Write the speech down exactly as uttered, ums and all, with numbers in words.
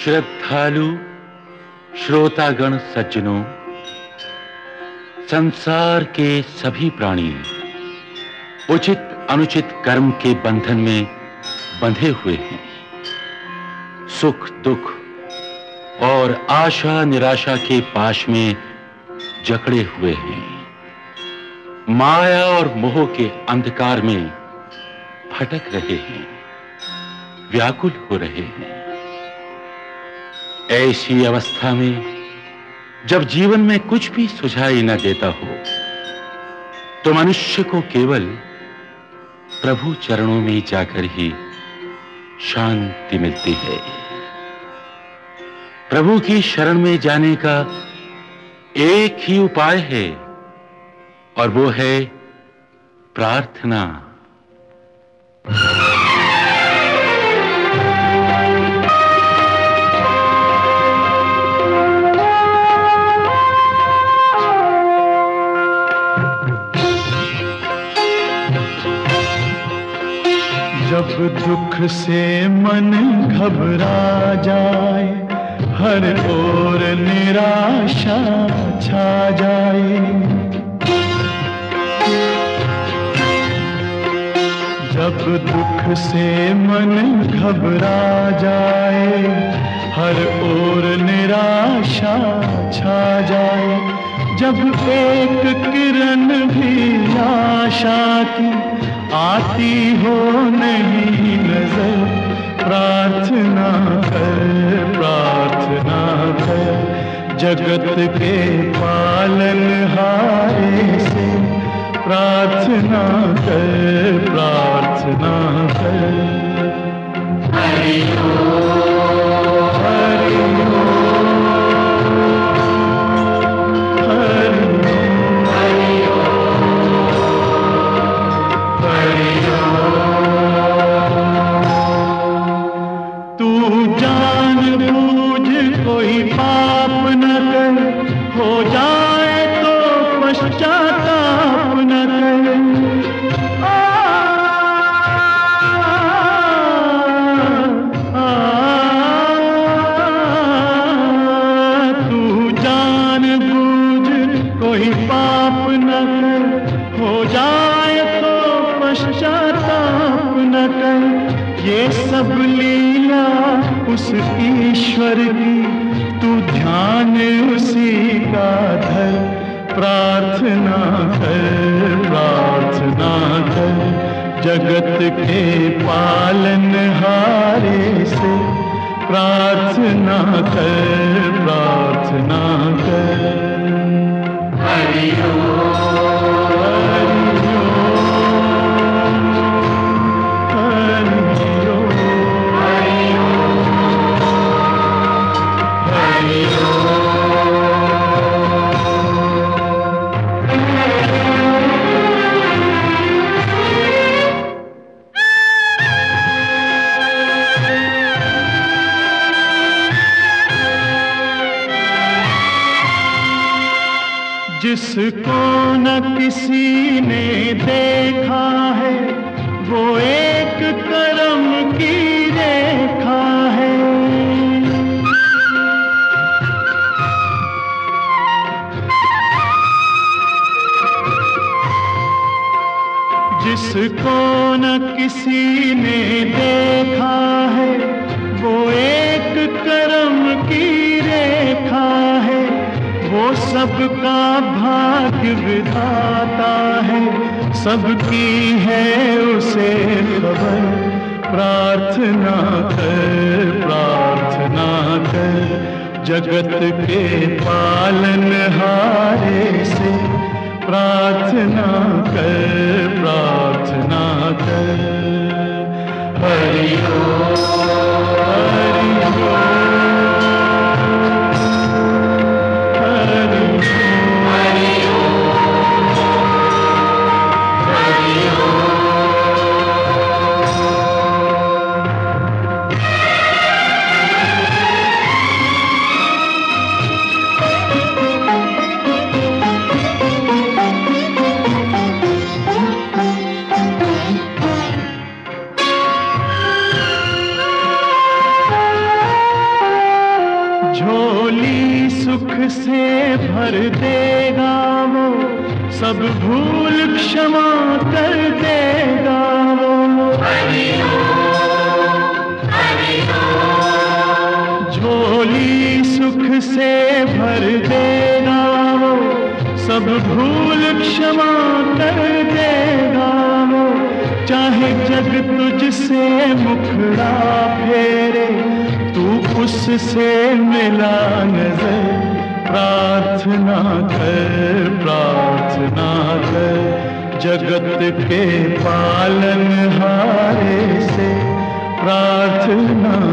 श्रद्धालु श्रोतागण सज्जनों, संसार के सभी प्राणी उचित अनुचित कर्म के बंधन में बंधे हुए हैं। सुख दुख और आशा निराशा के पाश में जकड़े हुए हैं। माया और मोह के अंधकार में भटक रहे हैं, व्याकुल हो रहे हैं। ऐसी अवस्था में जब जीवन में कुछ भी सुझाई न देता हो, तो मनुष्य को केवल प्रभु चरणों में जाकर ही शांति मिलती है। प्रभु की शरण में जाने का एक ही उपाय है, और वो है प्रार्थना। जब दुख से मन घबरा जाए, हर ओर निराशा छा जाए, जब दुख से मन घबरा जाए, हर ओर निराशा छा जाए, जब एक किरण भी आशा की आती हो नहीं नजर, प्रार्थना कर, प्रार्थना कर, जगत के पालनहारे से प्रार्थना कर, प्रार्थना कर। हरि ओम, हरि ओम, हरि ओम, हरि ओम, हरि ओम। तू जान बूझ कोई पाप न कर, हो जाए तो पश्चाताप न कर। आ, आ, आ, तू जान बूझ कोई पाप न कर, हो जाए तो पश्चाताप न कर। ये सब लीला उस ईश्वर की, तू ध्यान उसी का धर, प्रार्थना कर, प्रार्थना कर, जगत के पालनहारे से प्रार्थना कर, प्रार्थना कर। हरि ओम, हरि ओम, हरि ओम, हरि ओम, हरि ओम। जिसको न किसी ने देखा है, वो एक करम की रेखा है। जिसको न किसी ने देखा है, वो एक करम की रेखा है। वो सबका भाग्य विधाता है, सबकी है उसे खबर, प्रार्थना कर, प्रार्थना कर, जगत के पालनहारे से प्रार्थना कर, प्रार्थना कर। हरि ओम, हरि ओम, सुख से भर देगा वो, सब भूल क्षमा कर देगा वो। हरि ओम, हरि ओम। झोली सुख से भर देगा वो, सब भूल क्षमा कर देगा वो। चाहे जग तुझसे मुखड़ा फेरे, तू उससे मिला नजर। प्रार्थना कर, प्रार्थना कर, जगत के पालनहारे से प्रार्थना